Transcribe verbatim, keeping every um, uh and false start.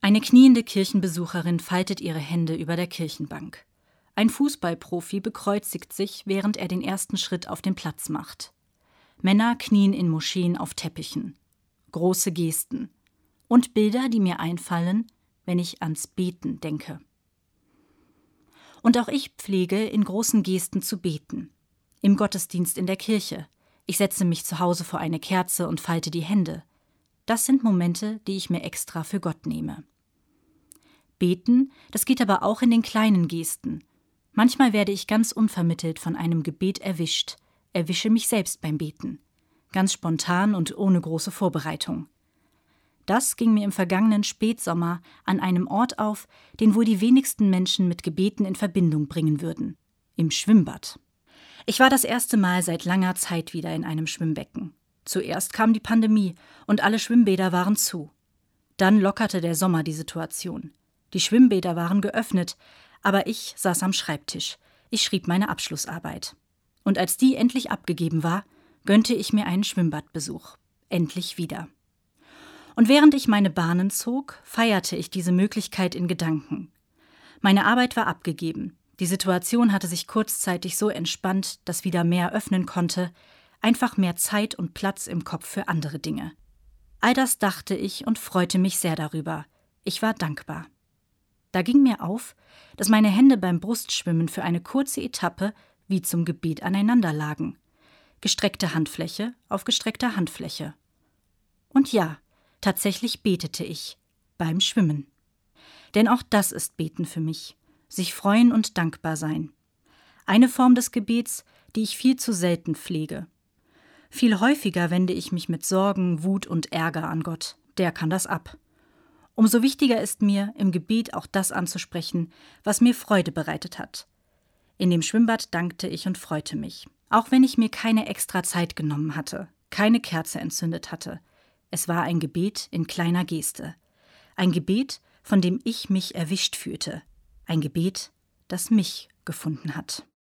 Eine kniende Kirchenbesucherin faltet ihre Hände über der Kirchenbank. Ein Fußballprofi bekreuzigt sich, während er den ersten Schritt auf den Platz macht. Männer knien in Moscheen auf Teppichen. Große Gesten. Und Bilder, die mir einfallen, wenn ich ans Beten denke. Und auch ich pflege, in großen Gesten zu beten. Im Gottesdienst in der Kirche. Ich setze mich zu Hause vor eine Kerze und falte die Hände. Das sind Momente, die ich mir extra für Gott nehme. Beten, das geht aber auch in den kleinen Gesten. Manchmal werde ich ganz unvermittelt von einem Gebet erwischt, erwische mich selbst beim Beten. Ganz spontan und ohne große Vorbereitung. Das ging mir im vergangenen Spätsommer an einem Ort auf, den wohl die wenigsten Menschen mit Gebeten in Verbindung bringen würden. Im Schwimmbad. Ich war das erste Mal seit langer Zeit wieder in einem Schwimmbecken. Zuerst kam die Pandemie und alle Schwimmbäder waren zu. Dann lockerte der Sommer die Situation. Die Schwimmbäder waren geöffnet, aber ich saß am Schreibtisch. Ich schrieb meine Abschlussarbeit. Und als die endlich abgegeben war, gönnte ich mir einen Schwimmbadbesuch. Endlich wieder. Und während ich meine Bahnen zog, feierte ich diese Möglichkeit in Gedanken. Meine Arbeit war abgegeben. Die Situation hatte sich kurzzeitig so entspannt, dass wieder mehr öffnen konnte, einfach mehr Zeit und Platz im Kopf für andere Dinge. All das dachte ich und freute mich sehr darüber. Ich war dankbar. Da ging mir auf, dass meine Hände beim Brustschwimmen für eine kurze Etappe wie zum Gebet aneinander lagen. Gestreckte Handfläche auf gestreckter Handfläche. Und ja, tatsächlich betete ich beim Schwimmen. Denn auch das ist Beten für mich. Sich freuen und dankbar sein. Eine Form des Gebets, die ich viel zu selten pflege. Viel häufiger wende ich mich mit Sorgen, Wut und Ärger an Gott. Der kann das ab. Umso wichtiger ist mir, im Gebet auch das anzusprechen, was mir Freude bereitet hat. In dem Schwimmbad dankte ich und freute mich. Auch wenn ich mir keine extra Zeit genommen hatte, keine Kerze entzündet hatte. Es war ein Gebet in kleiner Geste. Ein Gebet, von dem ich mich erwischt fühlte. Ein Gebet, das mich gefunden hat.